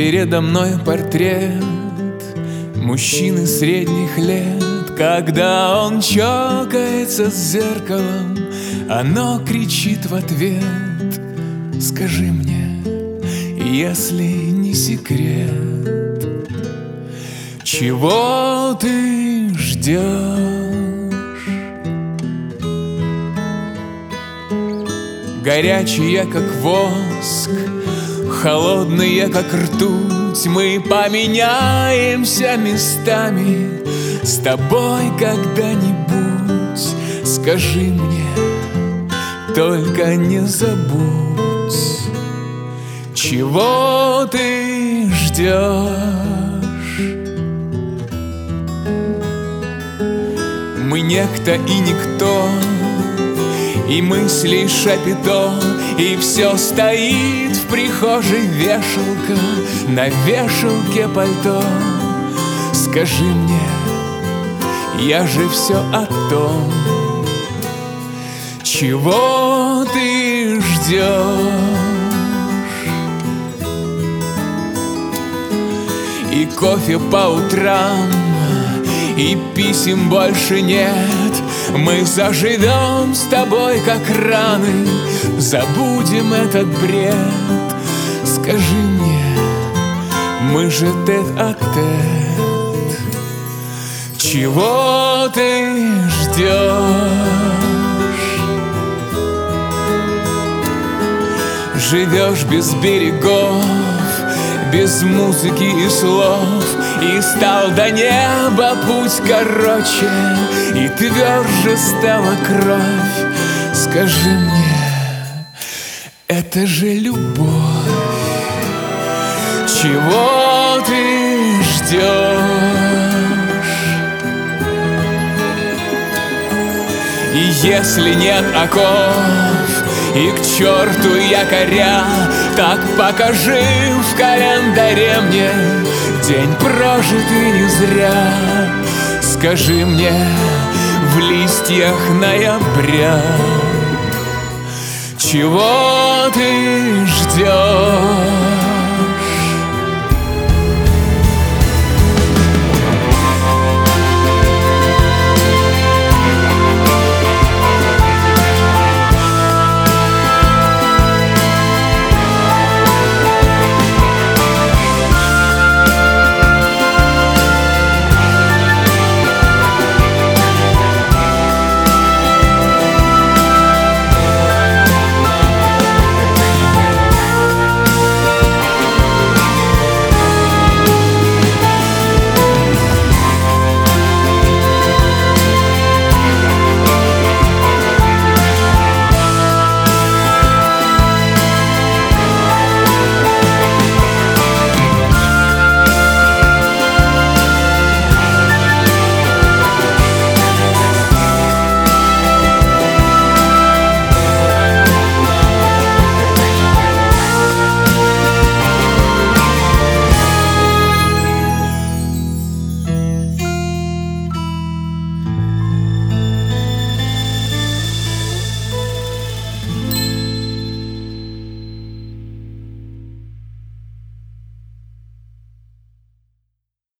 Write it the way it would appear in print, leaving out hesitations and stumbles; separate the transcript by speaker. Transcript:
Speaker 1: Передо мной портрет мужчины средних лет. Когда он чокается с зеркалом, оно кричит в ответ: скажи мне, если не секрет, чего ты ждешь? Горячие, как воск, холодные, как ртуть, мы поменяемся местами с тобой когда-нибудь. Скажи мне, только не забудь, чего ты ждешь. Мы некто и никто, и мысли шапито, и все стоит в прихожей вешалка, на вешалке пальто. Скажи мне, я же все о том, чего ты ждешь. И кофе по утрам, и писем больше нет. Мы заживем с тобой, как раны, забудем этот бред. Скажи мне, мы же тет-а-тет, чего ты ждешь? Живешь без берегов, без музыки и слов, и стал до неба путь короче, и тверже стала кровь. Скажи мне, это же любовь, чего ты ждешь? И если нет оков, и к черту якоря, так покажи в календаре мне день прожитый не зря. Скажи мне в листьях ноября, чего ты ждешь?